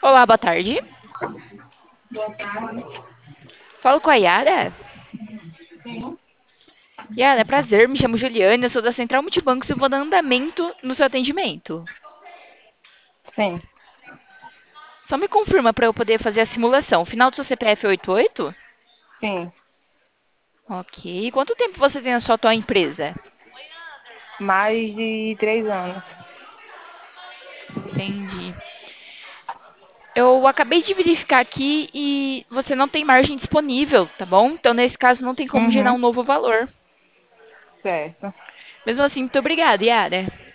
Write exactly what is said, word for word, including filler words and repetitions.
Olá, boa tarde. Boa tarde. Falo com a Yara. Sim, Yara, prazer, me chamo Juliane, eu sou da Central Multibancos e vou dar andamento no seu atendimento. sim, Só me confirma para eu poder fazer a simulação. O final do seu C P F é oitenta e oito? sim. Ok. Quanto tempo você tem na sua atual empresa? Mais de três anos. Entendi. Eu acabei de verificar aqui e você não tem margem disponível, tá bom? Então, nesse caso, não tem como gerar Uhum, um novo valor. certo. Mesmo assim, muito obrigada, Yara.